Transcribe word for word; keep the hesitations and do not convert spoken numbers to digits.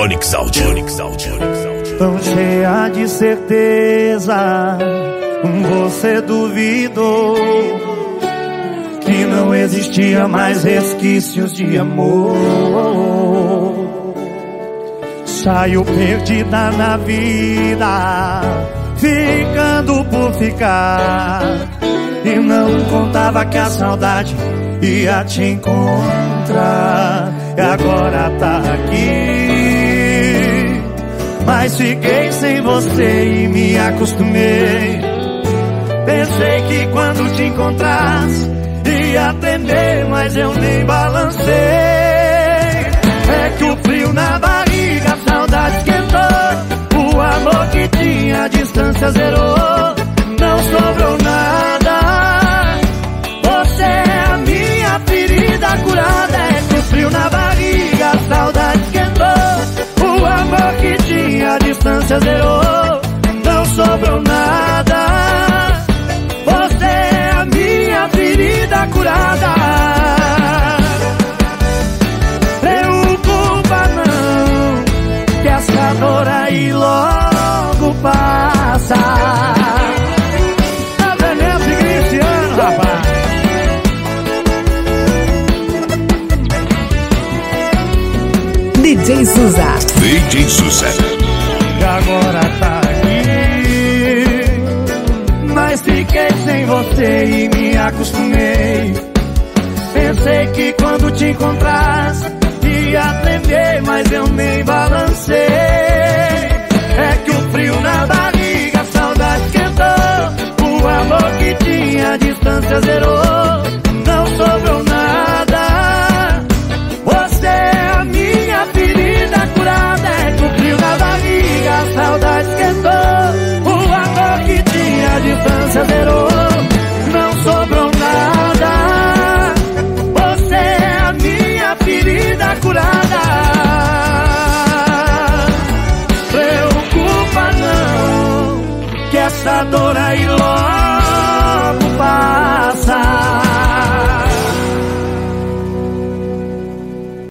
Onix Audio, Onix Audio, Onix Audio. Tão cheia de certeza, você duvidou que não existia mais resquícios de amor. Saiu perdida na vida, ficando por ficar, e não contava que a saudade ia te encontrar. E agora tá aqui, mas fiquei sem você e me acostumei. Pensei que quando te encontrasse ia tremer, mas eu nem balancei. É que o frio na barriga, a saudade esquentou, o amor que tinha a distância zerou. Não sobrou nada, você é a minha ferida curada. É que o frio na barriga, a saudade esquentou, o amor que tinha a distância zerou. Não sobrou nada, você é a minha ferida curada. Preocupa não, que essa dor aí logo passa. Tá veneno e Cristiano, rapaz. D J Souza. D J Souza. E agora tá aqui, mas fiquei sem você e me acostumei. Pensei que quando te encontrasse ia tremer, mas eu nem balancei. É que o frio na barriga, a saudade esquentou, o amor que tinha a distância zerou. Não sobrou nada, você é a minha ferida curada. É que o frio na barriga, a saudade esquentou, o amor que tinha a distância zerou. Não sobrou nada, você é a minha ferida curada. Preocupa não, que essa dor aí logo passa.